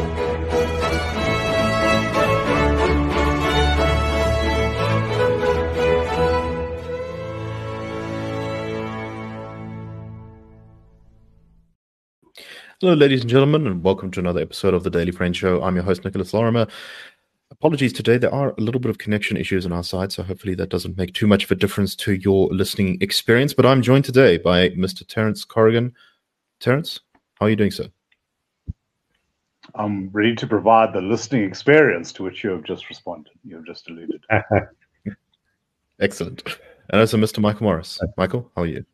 Hello, ladies and gentlemen, and welcome to another episode of the Daily Friend Show. I'm your host, Nicholas Lorimer. Apologies today. There are a little bit of connection issues on our side, so hopefully that doesn't make too much of a difference to your listening experience. But I'm joined today by Mr. Terence Corrigan. Terence, how are you doing, sir? I'm ready to provide the listening experience to which you have just responded. You have just alluded. Excellent. And also Mr. Michael Morris. Michael, how are you?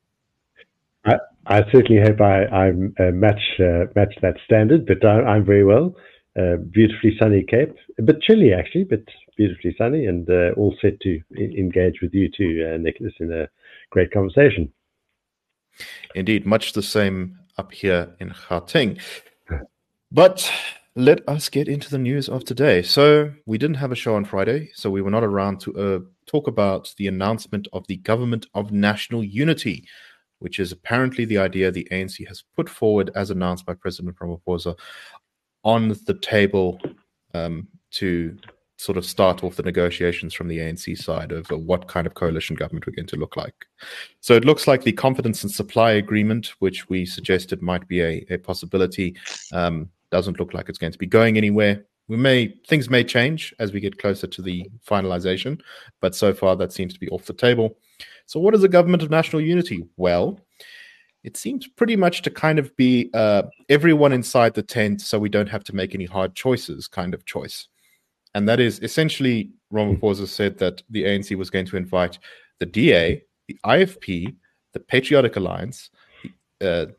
I certainly hope I match that standard, but I'm very well. Beautifully sunny Cape, a bit chilly actually, but beautifully sunny, and all set to engage with you too, Nicholas, in a great conversation. Indeed, much the same up here in Gauteng. But let us get into the news of today. So we didn't have a show on Friday, so we were not around to talk about the announcement of the Government of National Unity, which is apparently the idea the ANC has put forward, as announced by President Ramaphosa, on the table to sort of start off the negotiations from the ANC side of what kind of coalition government we're going to look like. So it looks like the confidence and supply agreement, which we suggested might be a possibility, doesn't look like it's going to be going anywhere. Things may change as we get closer to the finalization, but so far that seems to be off the table. So what is a government of national unity? Well, it seems pretty much to kind of be everyone inside the tent so we don't have to make any hard choices kind of choice. And that is essentially, Ramaphosa said that the ANC was going to invite the DA, the IFP, the Patriotic Alliance, the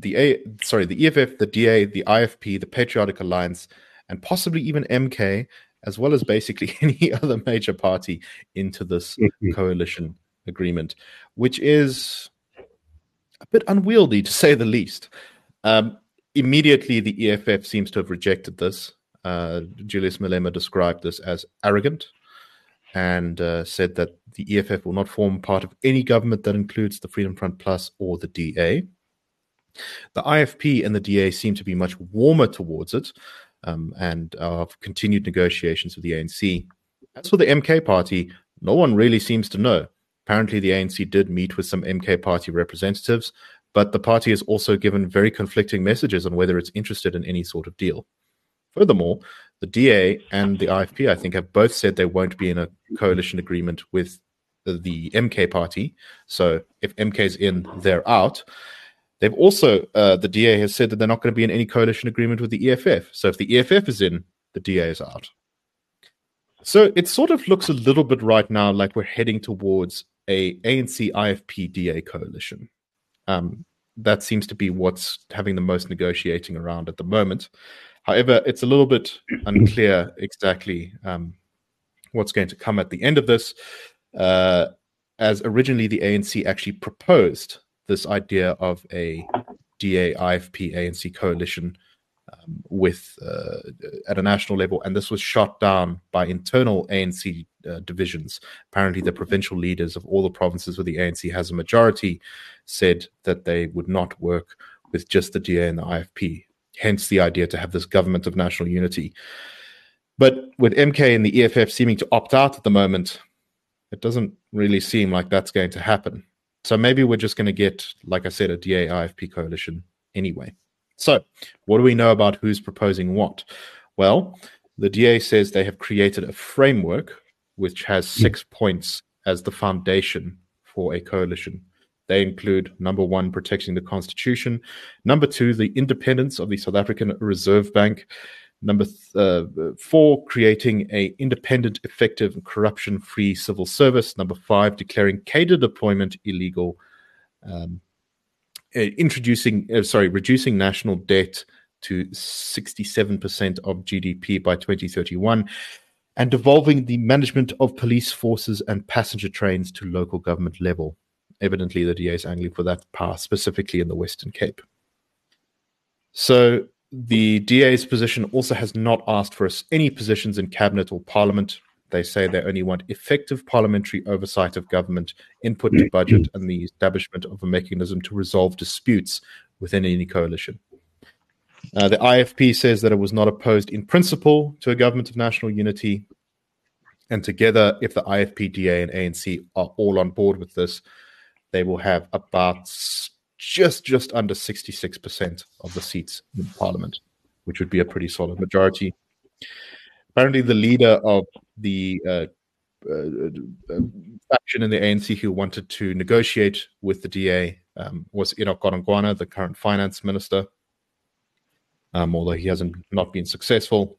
EFF, the DA, the IFP, the Patriotic Alliance, and possibly even MK, as well as basically any other major party into this coalition agreement, which is a bit unwieldy to say the least. Immediately, the EFF seems to have rejected this. Julius Malema described this as arrogant and said that the EFF will not form part of any government that includes the Freedom Front Plus or the DA. The IFP and the DA seem to be much warmer towards it and have continued negotiations with the ANC. As for the MK party, no one really seems to know. Apparently, the ANC did meet with some MK party representatives, but the party has also given very conflicting messages on whether it's interested in any sort of deal. Furthermore, the DA and the IFP, I think, have both said they won't be in a coalition agreement with the MK party. So if MK's in, they're out. They've also, the DA has said that they're not going to be in any coalition agreement with the EFF. So if the EFF is in, the DA is out. So it sort of looks a little bit right now like we're heading towards a ANC IFP DA coalition. That seems to be what's having the most negotiating around at the moment. However, it's a little bit unclear exactly what's going to come at the end of this, as originally the ANC actually proposed this idea of a DA IFP ANC coalition with at a national level, and this was shot down by internal ANC divisions. Apparently, the provincial leaders of all the provinces where the ANC has a majority said that they would not work with just the DA and the IFP. Hence the idea to have this government of national unity. But with MK and the EFF seeming to opt out at the moment, it doesn't really seem like that's going to happen. So maybe we're just going to get, like I said, a DA IFP coalition anyway. So what do we know about who's proposing what? Well, the DA says they have created a framework which has 6 points as the foundation for a coalition. They include, number 1, protecting the Constitution. Number 2, the independence of the South African Reserve Bank. Number 4, creating an independent, effective, and corruption-free civil service. Number 5, declaring cadre deployment illegal. Reducing national debt to 67% of GDP by 2031. And devolving the management of police forces and passenger trains to local government level. Evidently, the DA is angling for that path, specifically in the Western Cape. So the DA's position also has not asked for any positions in cabinet or parliament. They say they only want effective parliamentary oversight of government, input to budget, and the establishment of a mechanism to resolve disputes within any coalition. The IFP says that it was not opposed in principle to a government of national unity. And together, if the IFP, DA, and ANC are all on board with this, they will have about just under 66% of the seats in Parliament, which would be a pretty solid majority. Apparently, the leader of the faction in the ANC who wanted to negotiate with the DA was Enoch Godongwana, the current finance minister, although he hasn't not been successful.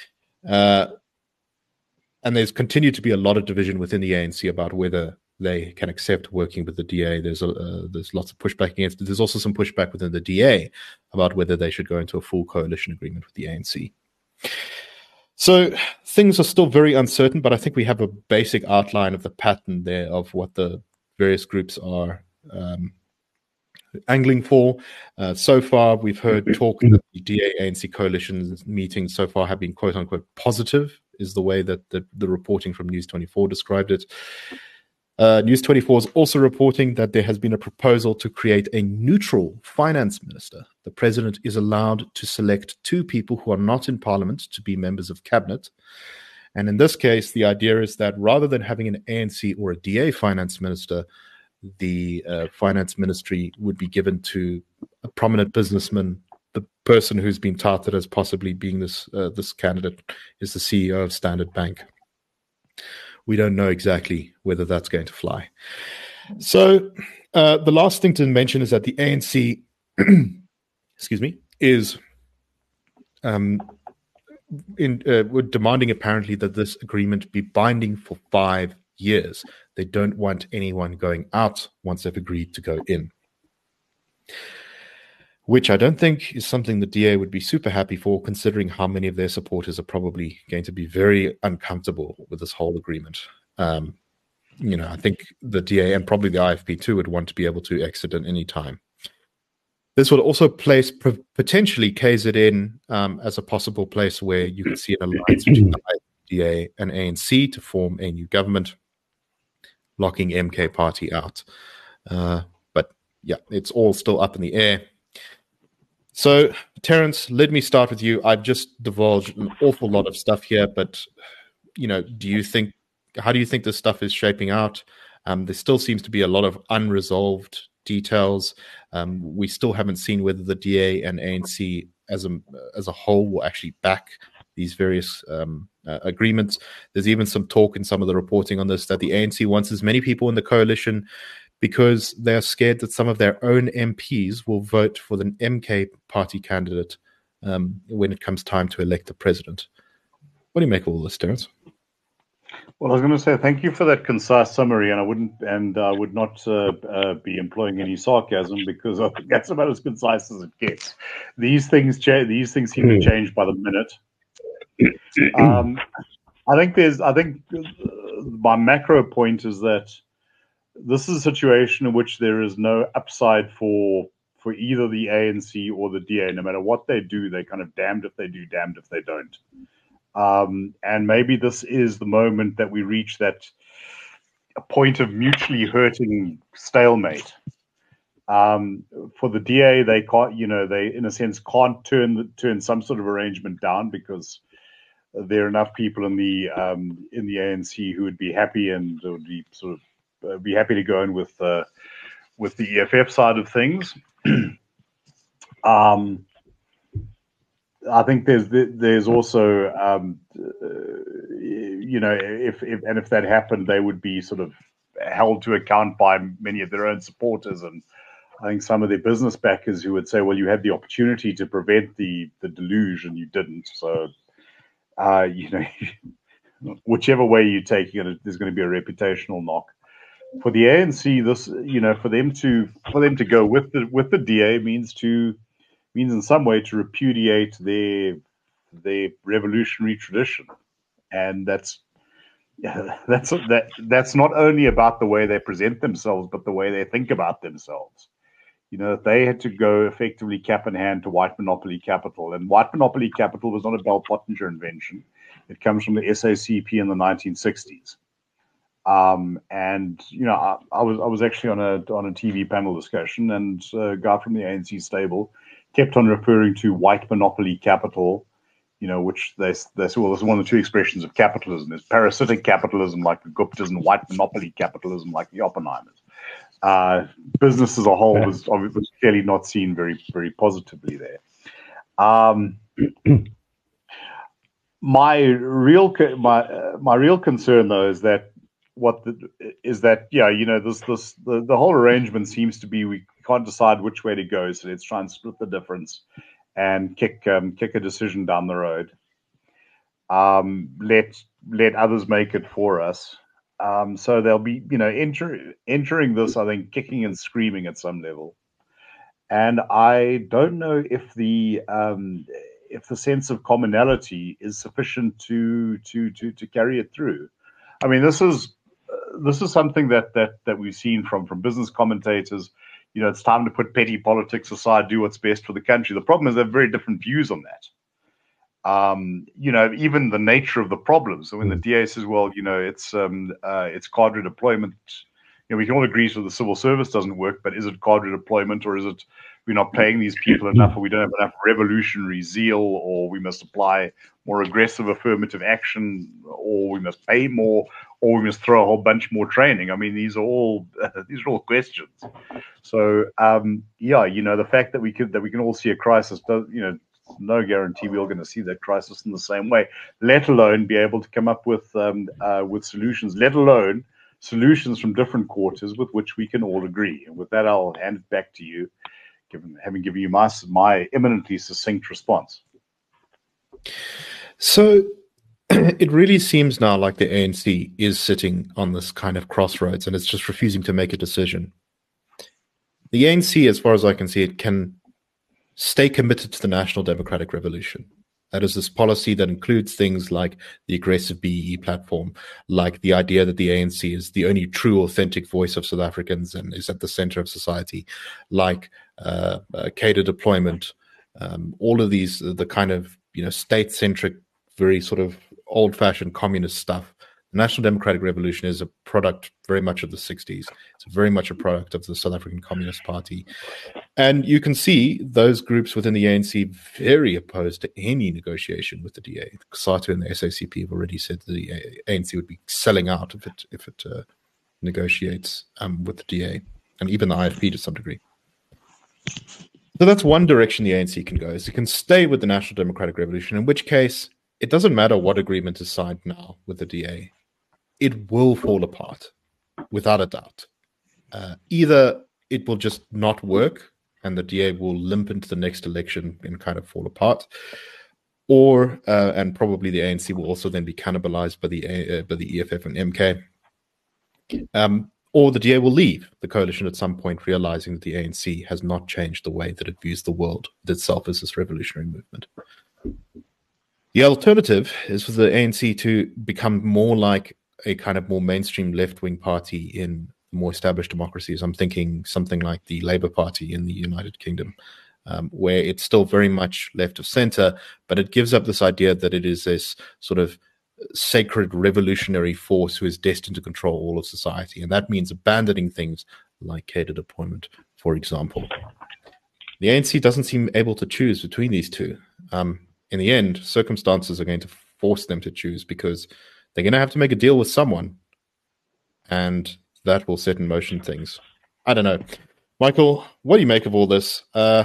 And there's continued to be a lot of division within the ANC about whether they can accept working with the DA. There's lots of pushback against it. There's also some pushback within the DA about whether they should go into a full coalition agreement with the ANC. So things are still very uncertain, but I think we have a basic outline of the pattern there of what the various groups are angling for. So far, we've heard talk that the DA-ANC coalition meetings so far have been quote-unquote positive, is the way that the reporting from News 24 described it. News 24 is also reporting that there has been a proposal to create a neutral finance minister. The president is allowed to select 2 people who are not in parliament to be members of cabinet. And in this case, the idea is that rather than having an ANC or a DA finance minister, the finance ministry would be given to a prominent businessman. The person who's been touted as possibly being this candidate is the CEO of Standard Bank. We don't know exactly whether that's going to fly. So the last thing to mention is that the ANC, excuse me, is demanding apparently that this agreement be binding for 5 years. They don't want anyone going out once they've agreed to go in, which I don't think is something the DA would be super happy for, considering how many of their supporters are probably going to be very uncomfortable with this whole agreement. I think the DA and probably the IFP too would want to be able to exit at any time. This would also place potentially KZN as a possible place where you could see an alliance between the DA and ANC to form a new government, locking MK Party out. But yeah, it's all still up in the air. So, Terence, let me start with you. I've just divulged an awful lot of stuff here, but how do you think this stuff is shaping out? There still seems to be a lot of unresolved details. We still haven't seen whether the DA and ANC as a whole will actually back these various agreements. There's even some talk in some of the reporting on this that the ANC wants as many people in the coalition because they're scared that some of their own MPs will vote for the MK Party candidate when it comes time to elect the president. What do you make of all this, Terence? Well, I was going to say thank you for that concise summary, and I would not be employing any sarcasm because I think that's about as concise as it gets. These things seem to change by the minute. I think my macro point is that this is a situation in which there is no upside for either the ANC or the DA. No matter what they do, they're kind of damned if they do, damned if they don't. And maybe this is the moment that we reach that point of mutually hurting stalemate. For the DA, they can't, they in a sense can't turn some sort of arrangement down because there are enough people in the ANC who would be happy and would be sort of be happy to go in with the EFF side of things. I think there's also if that happened, they would be sort of held to account by many of their own supporters, and I think some of their business backers who would say, "Well, you had the opportunity to prevent the deluge and you didn't." So, whichever way you take it, there's going to be a reputational knock. For the ANC, this for them to go with the DA means in some way to repudiate their revolutionary tradition, and that's not only about the way they present themselves, but the way they think about themselves. They had to go effectively cap in hand to white monopoly capital, and white monopoly capital was not a Bell Pottinger invention. It comes from the SACP in the 1960s. And I was actually on a TV panel discussion, and a guy from the ANC stable kept on referring to white monopoly capital, which they saw there's one of the two expressions of capitalism. There's parasitic capitalism like the Guptas and white monopoly capitalism like the Oppenheimers. Business as a whole was clearly not seen very, very positively there. My real concern though is that the whole arrangement seems to be we can't decide which way to go, so let's try and split the difference and kick a decision down the road. Let others make it for us. So they'll be entering this, I think, kicking and screaming at some level. And I don't know if the sense of commonality is sufficient to carry it through. I mean, this is something that we've seen from business commentators. It's time to put petty politics aside, do what's best for the country. The problem is they have very different views on that. Even the nature of the problem. So when the DA says, well, it's cadre deployment, we can all agree that the civil service doesn't work, but is it cadre deployment, or is it we're not paying these people enough, or we don't have enough revolutionary zeal, or we must apply more aggressive affirmative action, or we must pay more, or we must throw a whole bunch more training? I mean, these are all questions. So the fact that we can all see a crisis does, no guarantee we're all going to see that crisis in the same way, let alone be able to come up with solutions, let alone solutions from different quarters with which we can all agree. And with that, I'll hand it back to you, having given you my eminently succinct response. So it really seems now like the ANC is sitting on this kind of crossroads, and it's just refusing to make a decision. The ANC, as far as I can see it, can stay committed to the National Democratic Revolution. That is this policy that includes things like the aggressive BEE platform, like the idea that the ANC is the only true, authentic voice of South Africans and is at the center of society, like cadre deployment, all of these, the kind of state-centric, very sort of old-fashioned communist stuff. The National Democratic Revolution is a product very much of the 60s. It's very much a product of the South African Communist Party. And you can see those groups within the ANC very opposed to any negotiation with the DA. COSATU and the SACP have already said that the ANC would be selling out if it negotiates with the DA, and even the IFP to some degree. So that's one direction the ANC can go, is it can stay with the National Democratic Revolution, in which case it doesn't matter what agreement is signed now with the DA. It will fall apart, without a doubt. Either it will just not work and the DA will limp into the next election and kind of fall apart, or and probably the ANC will also then be cannibalized by the EFF and MK, or the DA will leave the coalition at some point, realizing that the ANC has not changed the way that it views the world, itself as this revolutionary movement. The alternative is for the ANC to become more like a kind of more mainstream left-wing party in more established democracies. I'm thinking something like the Labour Party in the United Kingdom, where it's still very much left of center, but it gives up this idea that it is this sort of sacred revolutionary force who is destined to control all of society. And that means abandoning things like cadre deployment, for example. The ANC doesn't seem able to choose between these two. In the end, circumstances are going to force them to choose, because they're going to have to make a deal with someone, and that will set in motion things. I don't know. Michael, what do you make of all this?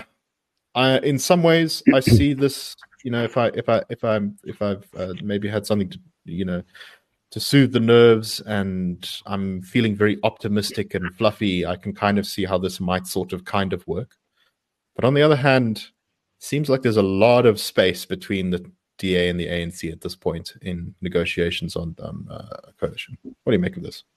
In some ways, I see this, if I've maybe had something to, to soothe the nerves, and I'm feeling very optimistic and fluffy, I can kind of see how this might kind of work. But on the other hand, seems like there's a lot of space between the DA and the ANC at this point in negotiations on coalition. What do you make of this?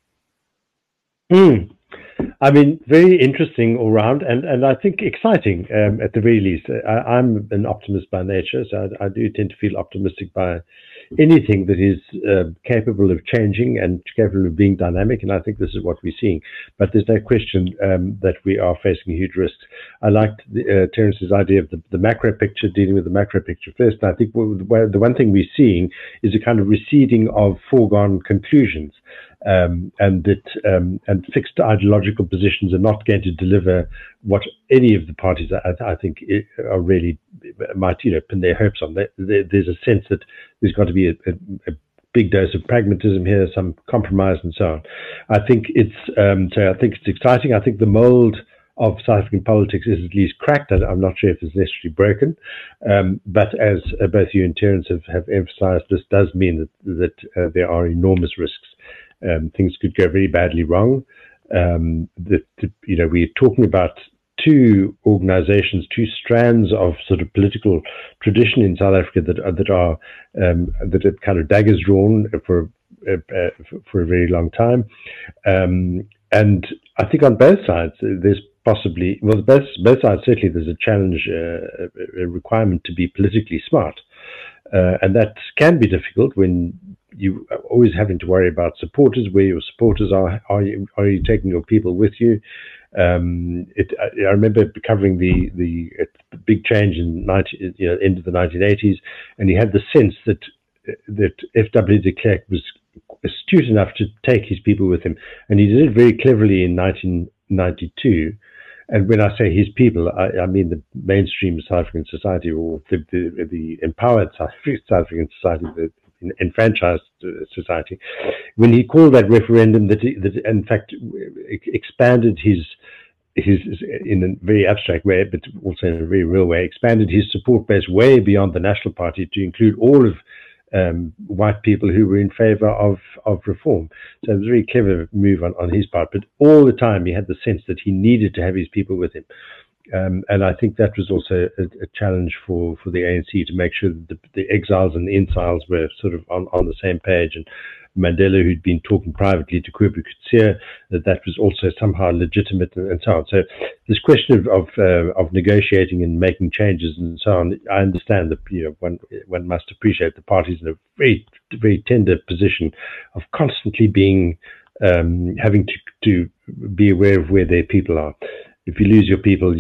I mean, very interesting all round, and I think exciting at the very least. I'm an optimist by nature, so I do tend to feel optimistic by anything that is capable of changing and capable of being dynamic, and I think this is what we're seeing. But there's no question that we are facing huge risks. I liked Terence's idea of the macro picture, dealing with the macro picture first. And I think the one thing we're seeing is a kind of receding of foregone conclusions. and fixed ideological positions are not going to deliver what any of the parties I think are really might pin their hopes on. There's a sense that there's got to be a big dose of pragmatism here, some compromise, and so on. I think it's exciting. I think the mold of South African politics is at least cracked. I'm not sure if it's necessarily broken, but as both you and Terence have emphasised, this does mean that there are enormous risks. Things could go very badly wrong. We're talking about two organizations, two strands of sort of political tradition in South Africa that are kind of daggers drawn for a very long time. And I think on both sides, there's possibly, well, both sides, certainly there's a challenge, a requirement to be politically smart. And that can be difficult when you are always having to worry about supporters, where your supporters are. Are you taking your people with you? I remember covering the big change in end of the 1980s, and he had the sense that F.W. de Klerk was astute enough to take his people with him, and he did it very cleverly in 1992. And when I say his people, I mean the mainstream South African society, or the empowered South African society, the enfranchised society. When he called that referendum, that in fact expanded his in a very abstract way, but also in a very real way, expanded his support base way beyond the National Party to include all of white people who were in favor of reform. So it was a very clever move on his part, but all the time he had the sense that he needed to have his people with him. And I think that was also a challenge for the ANC to make sure that the exiles and the inciles were sort of on the same page. And Mandela, who'd been talking privately to Kobus Coetzee, that was also somehow legitimate, and so on. So this question of negotiating and making changes and so on, I understand that one must appreciate the parties in a very, very tender position of constantly being having to be aware of where their people are. If you lose your people,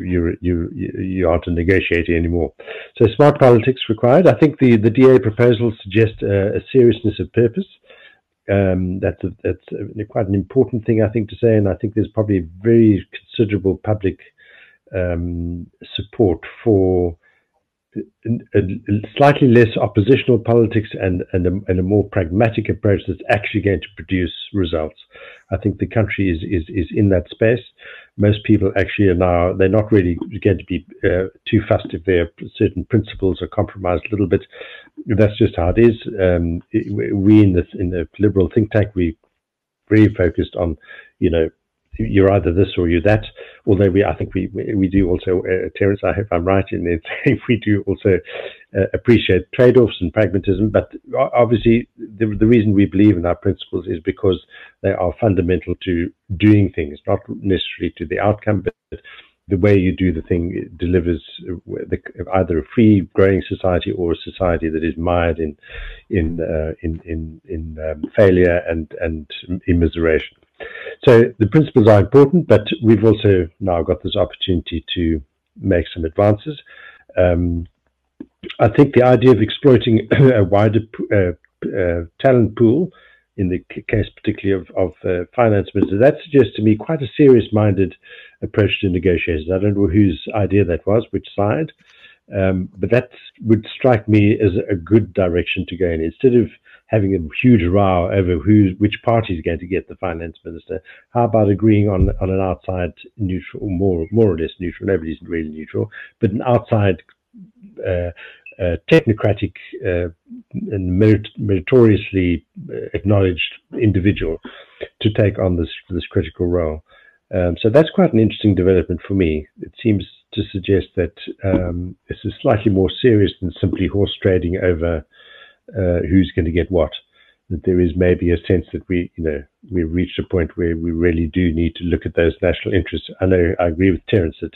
you aren't negotiating anymore. So smart politics required. I think the DA proposals suggest a seriousness of purpose. That's quite an important thing, I think, to say, and I think there's probably very considerable public support for a slightly less oppositional politics and a more pragmatic approach that's actually going to produce results. I think the country is in that space. Most people actually are now, they're not really going to be too fussed if their certain principles are compromised a little bit. That's just how it is. We in the liberal think tank, we very focused on, you're either this or you're that. Although I think we do also, Terence, I hope I'm right in saying we do also appreciate trade-offs and pragmatism. But obviously, the reason we believe in our principles is because they are fundamental to doing things, not necessarily to the outcome, but the way you do the thing delivers either a free, growing society or a society that is mired in failure and immiseration. So the principles are important, but we've also now got this opportunity to make some advances. I think the idea of exploiting a wider talent pool, in the case particularly of finance minister, that suggests to me quite a serious-minded approach to negotiations. I don't know whose idea that was, which side, but that would strike me as a good direction to go in. Instead of having a huge row over which party is going to get the finance minister, how about agreeing on an outside neutral, more or less neutral, nobody's really neutral, but an outside technocratic and meritoriously acknowledged individual to take on this critical role. So that's quite an interesting development for me. It seems to suggest that this is slightly more serious than simply horse trading over who's going to get what. That there is maybe a sense that we've reached a point where we really do need to look at those national interests. I know I agree with Terence that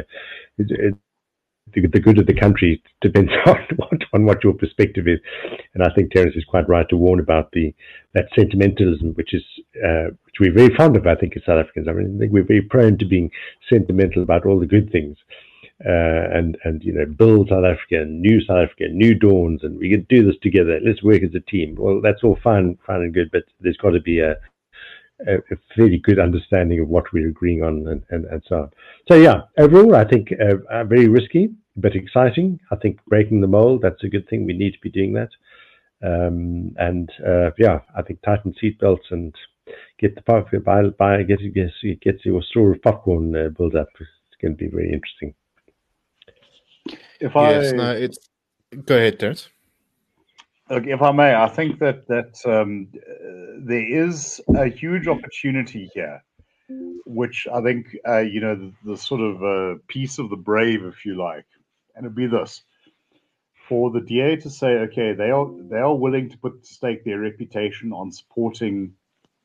the good of the country depends on what your perspective is, and I think Terence is quite right to warn about that sentimentalism, which we're very fond of. I think as South Africans, I think we're very prone to being sentimental about all the good things. and build South Africa, new dawns, and we can do this together. Let's work as a team. Well, that's all fine and good, but there's got to be a fairly good understanding of what we're agreeing on and so on. So yeah, overall, I think very risky but exciting. I think breaking the mold, that's a good thing. We need to be doing that. I think tighten seatbelts and get the get your store of popcorn built up. It's going to be very interesting. Go ahead, Terence. Look, if I may, I think that there is a huge opportunity here, which I think the sort of piece of the brave, if you like, and it'd be this: for the DA to say, okay, they are willing to stake their reputation on supporting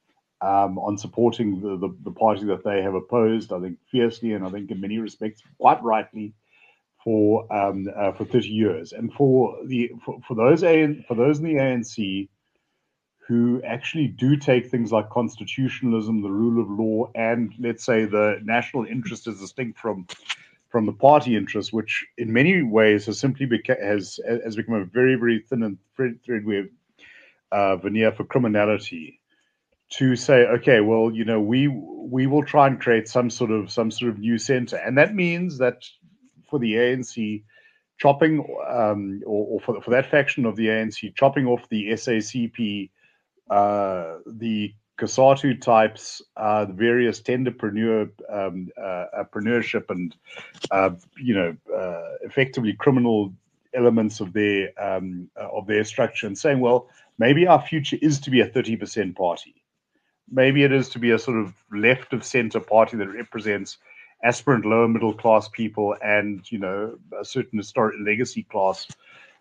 the party that they have opposed, I think fiercely, and I think in many respects quite rightly, for 30 years, and for those in the ANC who actually do take things like constitutionalism, the rule of law, and let's say the national interest as distinct from the party interest, which in many ways has simply become a very, very thin and threadbare veneer for criminality, to say, okay, well, we will try and create some sort of new center, and that means that for the ANC, chopping or for that faction of the ANC, chopping off the SACP, the COSATU types, the various tenderpreneurship and effectively criminal elements of their structure, and saying, well, maybe our future is to be a 30% party. Maybe it is to be a sort of left of center party that represents aspirant lower middle class people and a certain historic legacy class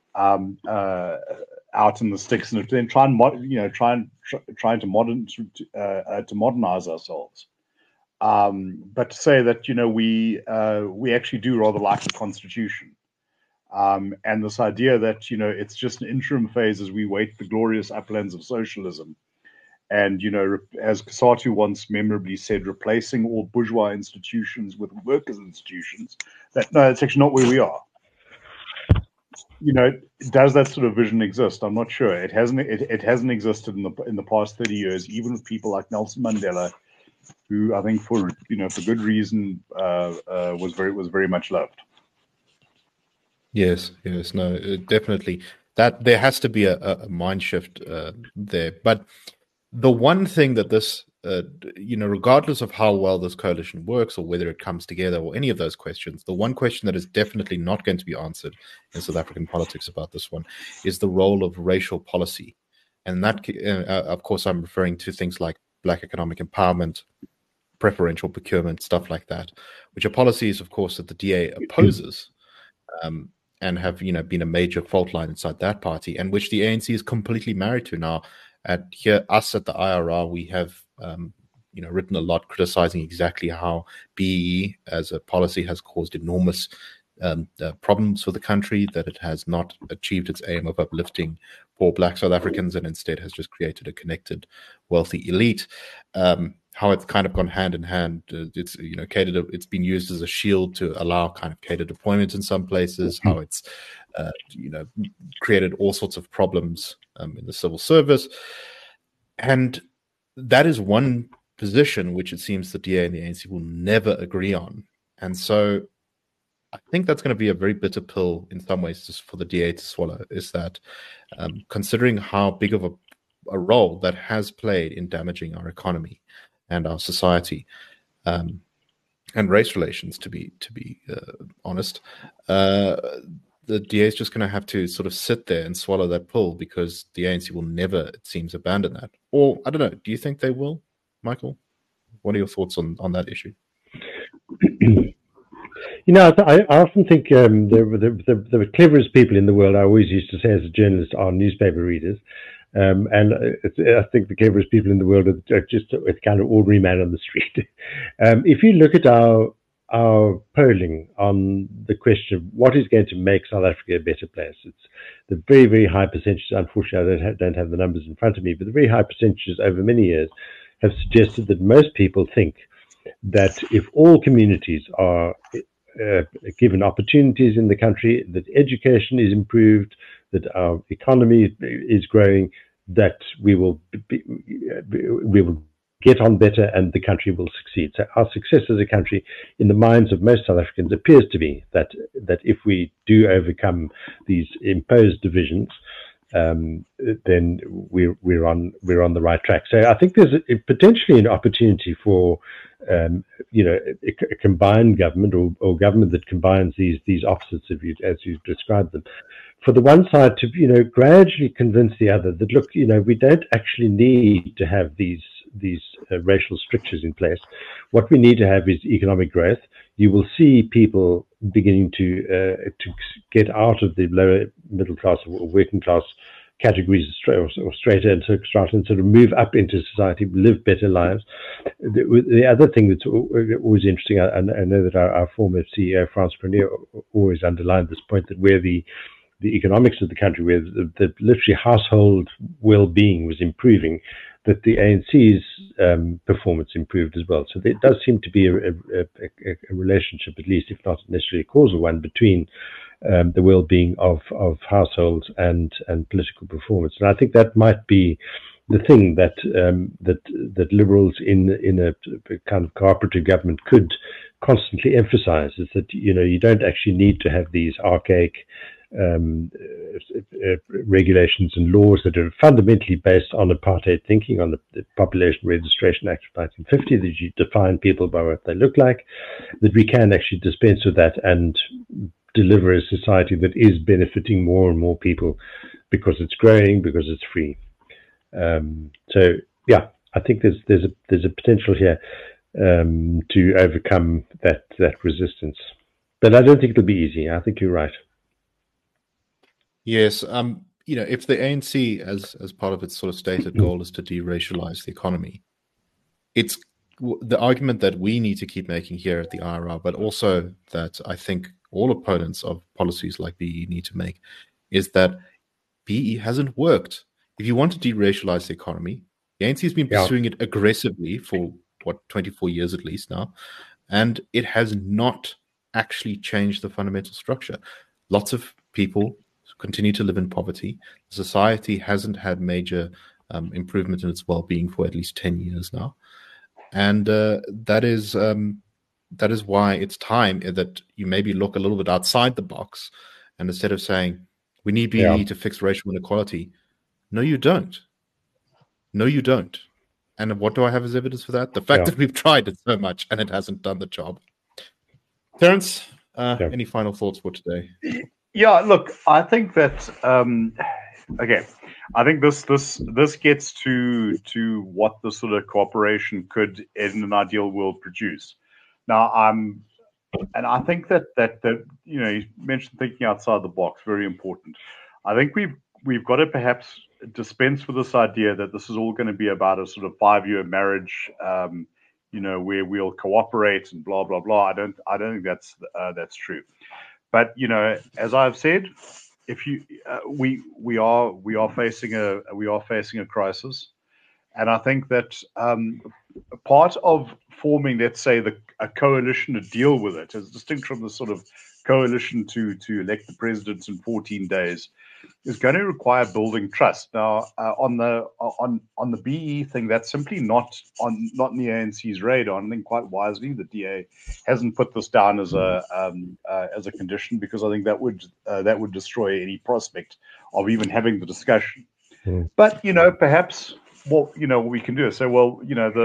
out in the sticks, and then trying to modernize ourselves. But to say that we actually do rather like the Constitution, and this idea that it's just an interim phase as we wait the glorious uplands of socialism. And, as COSATU once memorably said, replacing all bourgeois institutions with workers' institutions, that's actually not where we are. Does that sort of vision exist? I'm not sure. It hasn't existed in the past 30 years, even with people like Nelson Mandela, who I think for good reason was very much loved. Yes, no, definitely. That there has to be a mind shift there, but the one thing that this, regardless of how well this coalition works or whether it comes together or any of those questions, the one question that is definitely not going to be answered in South African politics about this one is the role of racial policy. And that, of course, I'm referring to things like Black economic empowerment, preferential procurement, stuff like that, which are policies, of course, that the DA opposes and have, been a major fault line inside that party, and which the ANC is completely married to now. Us at the IRR, we have written a lot criticizing exactly how BEE as a policy has caused enormous problems for the country, that it has not achieved its aim of uplifting poor Black South Africans and instead has just created a connected, wealthy elite. How it's kind of gone hand in hand. It's it's been used as a shield to allow kind of catered deployment in some places. How it's created all sorts of problems in the civil service, and that is one position which it seems the DA and the ANC will never agree on. And so I think that's going to be a very bitter pill in some ways just for the DA to swallow, is that considering how big of a role that has played in damaging our economy and our society and race relations, to be honest, the DA is just going to have to sort of sit there and swallow that pill, because the ANC will never, it seems, abandon that. Or, I don't know, do you think they will, Michael? What are your thoughts on that issue? I often think the cleverest people in the world, I always used to say as a journalist, are newspaper readers. And I think the cleverest people in the world are just a kind of ordinary man on the street. If you look at our polling on the question of what is going to make South Africa a better place, it's the very, very high percentages. Unfortunately, I don't have the numbers in front of me, but the very high percentages over many years have suggested that most people think that if all communities are given opportunities in the country, that education is improved, that our economy is growing, that we will get on better and the country will succeed. So our success as a country, in the minds of most South Africans, appears to be that if we do overcome these imposed divisions, then we're on the right track. So I think there's potentially an opportunity for a combined government or government that combines these opposites as you described them, for the one side to gradually convince the other that, look, we don't actually need to have these racial strictures in place. What we need to have is economic growth. You will see people beginning to get out of the lower middle class or working class categories or strata and sort of move up into society, live better lives. The other thing that's always interesting, I know that our former CEO, Frans Cronje, always underlined this point, that where the economics of the country, where the literally household well-being was improving, that the ANC's performance improved as well. So there does seem to be a relationship, at least if not necessarily a causal one, between the well-being of households and political performance. And I think that might be the thing that liberals in a kind of cooperative government could constantly emphasize, is that you don't actually need to have these archaic regulations and laws that are fundamentally based on apartheid thinking, on the Population Registration Act of 1950, that you define people by what they look like, that we can actually dispense with that and deliver a society that is benefiting more and more people because it's growing, because it's free. So yeah, I think there's a potential here to overcome that resistance, but I don't think it'll be easy. I think you're right. Yes, if the ANC, as part of its sort of stated goal, is to de-racialize the economy, it's the argument that we need to keep making here at the IRR, but also that I think all opponents of policies like BE need to make, is that BE hasn't worked. If you want to de-racialize the economy, the ANC has been pursuing it aggressively for 24 years at least now, and it has not actually changed the fundamental structure. Lots of people continue to live in poverty. Society hasn't had major improvement in its well-being for at least 10 years now. And that is why it's time that you maybe look a little bit outside the box, and instead of saying, we need BE to fix racial inequality, no, you don't. No, you don't. And what do I have as evidence for that? The fact that we've tried it so much and it hasn't done the job. Terence, any final thoughts for today? Yeah, look, I think that I think this gets to what the sort of cooperation could, in an ideal world, produce. Now, I think that you mentioned thinking outside the box, very important. I think we've got to perhaps dispense with this idea that this is all going to be about a sort of 5-year marriage, where we'll cooperate and blah blah blah. I don't think that's true. But as I've said, if we are facing a crisis, and I think that part of forming, let's say, a coalition to deal with it, as distinct from the sort of coalition to elect the president in 14 days, is going to require building trust. Now, on the BE thing, that's simply not in the ANC's radar. And I think quite wisely the DA hasn't put this down as a condition, because I think that would destroy any prospect of even having the discussion. But perhaps what we can do is say, well,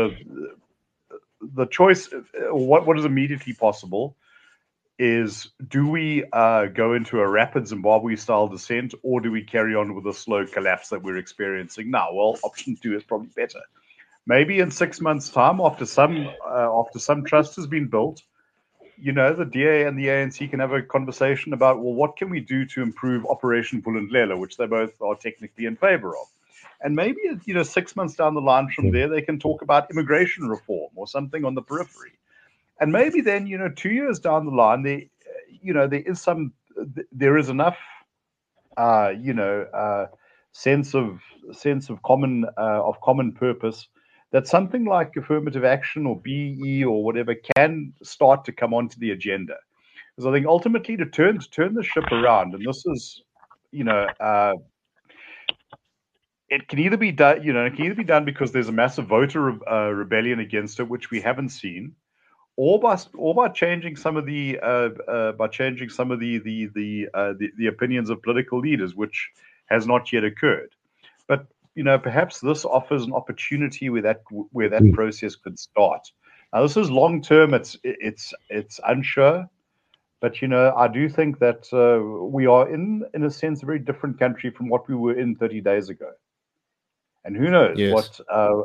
the choice, what is immediately possible, is, do we go into a rapid Zimbabwe-style descent, or do we carry on with the slow collapse that we're experiencing now? Well, option 2 is probably better. Maybe in 6 months' time, after some trust has been built, the DA and the ANC can have a conversation about, well, what can we do to improve Operation Vulindlela, which they both are technically in favor of. And maybe 6 months down the line from there, they can talk about immigration reform or something on the periphery. And maybe then, 2 years down the line, there is enough, sense of common purpose that something like affirmative action or BE or whatever can start to come onto the agenda. Because I think ultimately to turn the ship around, and this is, it can either be done, it can either be done because there's a massive voter rebellion against it, which we haven't seen, or by changing some of the the opinions of political leaders, which has not yet occurred. But perhaps this offers an opportunity where that process could start. Now, this is long term; it's unsure, but I do think that we are in a sense a very different country from what we were in 30 days ago. And who knows what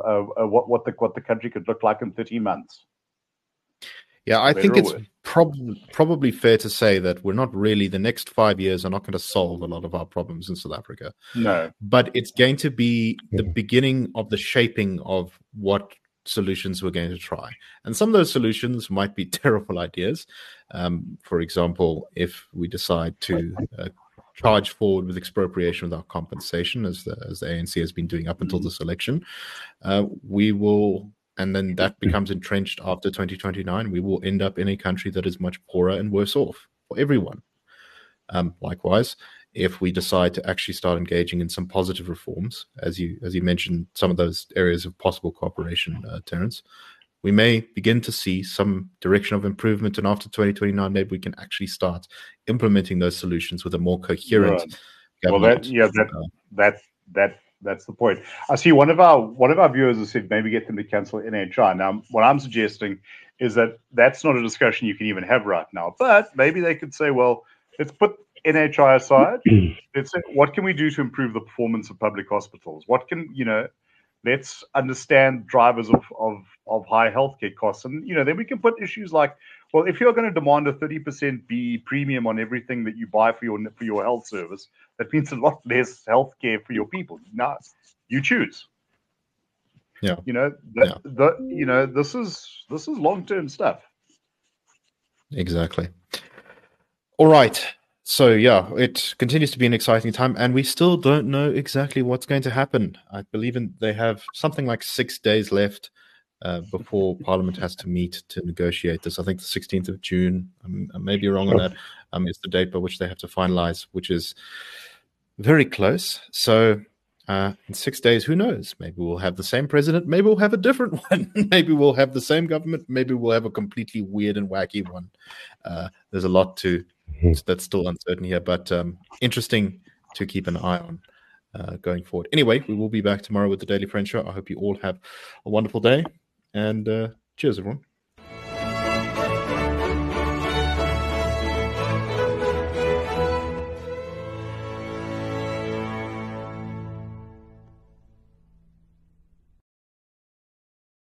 the country could look like in 30 months. Yeah, I think it's probably fair to say that we're not really, the next 5 years are not going to solve a lot of our problems in South Africa. No. But it's going to be the beginning of the shaping of what solutions we're going to try. And some of those solutions might be terrible ideas. For example, if we decide to charge forward with expropriation without compensation, as the ANC has been doing up until this election, we will, and then that becomes entrenched after 2029, we will end up in a country that is much poorer and worse off for everyone. Likewise, if we decide to actually start engaging in some positive reforms, as you mentioned, some of those areas of possible cooperation, Terence, we may begin to see some direction of improvement, and after 2029, maybe we can actually start implementing those solutions with a more coherent government. Well, that's the point. I see one of our viewers has said maybe get them to cancel NHI. Now, what I'm suggesting is that that's not a discussion you can even have right now. But maybe they could say, well, let's put NHI aside. Let's say, what can we do to improve the performance of public hospitals? What can let's understand drivers of high healthcare costs, and then we can put issues like, well, if you're going to demand a 30% B premium on everything that you buy for your health service, that means a lot less healthcare for your people. Now, you choose. Yeah. This is long-term stuff. Exactly. All right. So, yeah, it continues to be an exciting time, and we still don't know exactly what's going to happen. I believe they have something like 6 days left before Parliament has to meet to negotiate this. I think the 16th of June, I may be wrong on that, is the date by which they have to finalize, which is very close. So in 6 days, who knows? Maybe we'll have the same president. Maybe we'll have a different one. Maybe we'll have the same government. Maybe we'll have a completely weird and wacky one. There's a lot that's still uncertain here, but interesting to keep an eye on going forward. Anyway, we will be back tomorrow with the Daily Friend Show. I hope you all have a wonderful day, and cheers, everyone.